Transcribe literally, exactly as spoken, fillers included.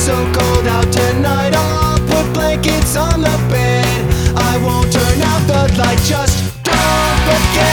so cold out tonight. I'll put blankets on the bed. I won't turn out the light, just don't forget.